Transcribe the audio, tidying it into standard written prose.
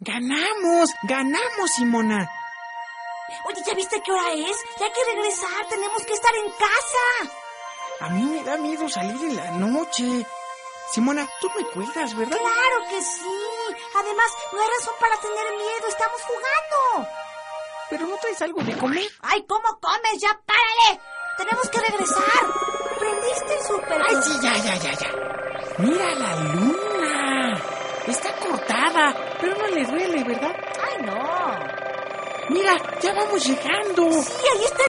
¡Ganamos, Simona! Oye, ¿ya viste qué hora es? Ya hay que regresar, tenemos que estar en casa. A mí me da miedo salir en la noche. Simona, tú me cuidas, ¿verdad? ¡Claro que sí! Además, no hay razón para tener miedo, estamos jugando. ¿Pero no traes algo de comer? ¡Ay, cómo comes! ¡Ya párale! ¡Tenemos que regresar! ¿Prendiste el súper? ¡Ay, sí, ya! ¡Mira la luna! Está cortada, pero no le duele, ¿verdad? ¡Ay, no! Mira, ya vamos llegando. Sí, ahí está